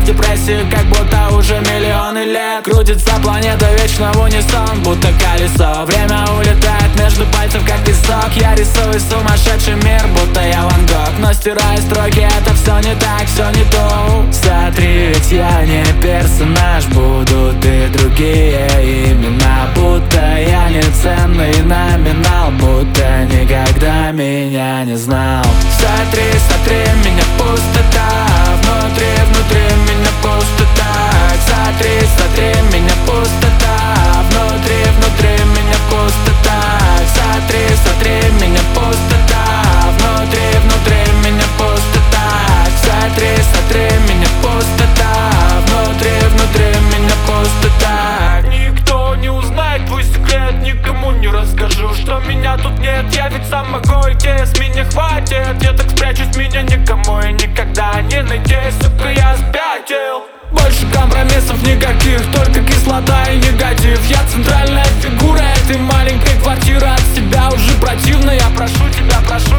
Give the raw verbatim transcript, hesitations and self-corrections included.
депрессии, как будто уже миллионы лет. Крутится планета вечно в унисон, будто колесо. Время улетает между пальцев, как песок. Я рисую сумасшедший мир, будто я Ван Гог. Но стирая строки, это все не так, все не то. Смотри, ведь я не персонаж, будут и другие имена. Будто я не ценный номинал, будто никогда меня не знал. Смотри, смотри, меня пустота, внутри, внутри меня пустота. Смотри, смотри, меня пустота, внутри, внутри меня пустота. Смотри, смотри, меня пустота, внутри, внутри меня пустота. Смотри, смотри, меня пустота, внутри, внутри меня пустота. Никто не узнает твой секрет, никому не расскажу, что меня тут нет. Я ведь сам могу идти, с меня хватит. Я так спрячусь, меня никому и никогда не найти. Сука, я спятил. Больше компромиссов никаких, только кислота и негатив. Я центральная фигура этой маленькой квартиры. От себя уже противно, я прошу тебя, прошу